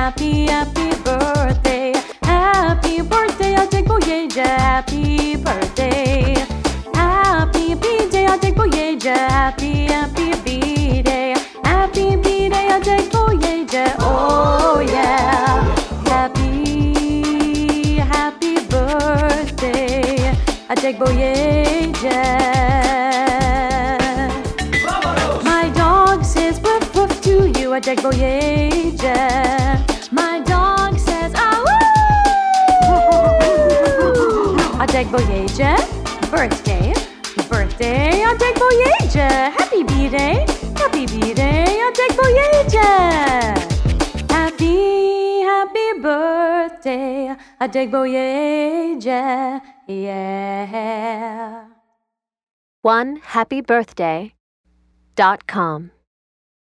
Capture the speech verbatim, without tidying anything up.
happy, happy birthday. Happy birthday, Adegboyeje. Happy birthday. Happy B-day, Adegboyeje. Happy, happy B-day. Happy B-day, Adegboyeje. Oh yeah. Happy, happy birthday, Adegboyeje. My dog says woof woof to you, Adegboyeje. My dog says ah woo. Adegboyeje, birthday, birthday, Adegboyeje. Happy B-day, happy B-day, Adegboyeje. Happy, happy birthday, Adegboyeje. Yeah. one happy birthday dot com